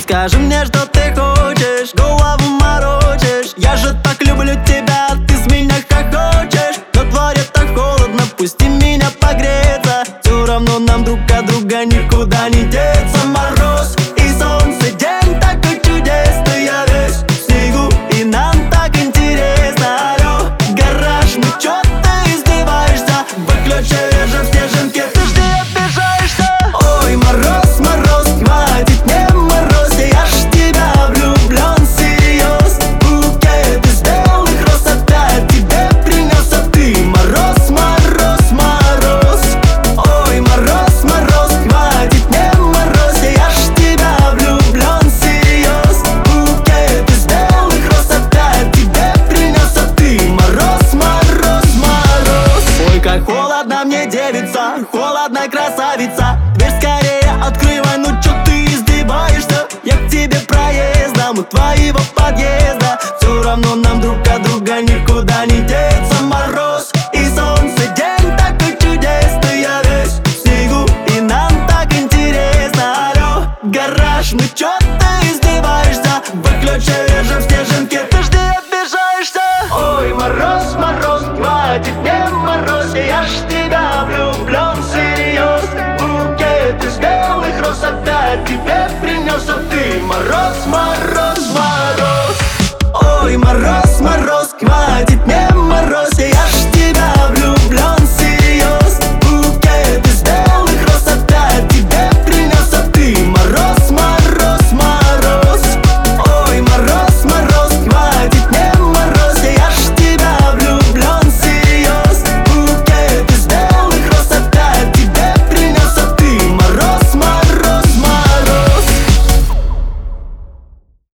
Скажи мне, что ты хочешь, голову морочишь. Я же так люблю тебя, ты с меня хохочешь. На дворе так холодно, пусти меня погреться. Все равно нам друг от друга никуда не деться. Мороз и солнце, день такой чудесный. Я весь в снегу, и нам так интересно. Алло, гараж, ну чё ты издеваешься? Выключи же в снежинке, ты ж не обижаешься. Ой, мороз, мороз, хватит не морозь. Я ж в тебя влюблен всерьез. Букет из белых роз опять тебе принес. А ты мороз, мороз, мороз. Ой, мороз, мороз, хватит не морозь. Я ж в тебя влюблен всерьез. Букет из белых роз опять тебе принес. А ты мороз, мороз, мороз. Ой, как холодно мне, девица, холодно, красавица. Дверь скорее открывай, ну чё ты издеваешься? Я к тебе проездом у твоего подъезда. Все равно нам друг от друга никуда не деться. Мороз и солнце, день такой чудесный. Я весь в снегу, и нам так интересно. Алло, гараж, ну чё ты издеваешься? Выключи же в снежинке, ты ж не обижаешься. Ой, мороз, мороз, хватит не мороз. Я ж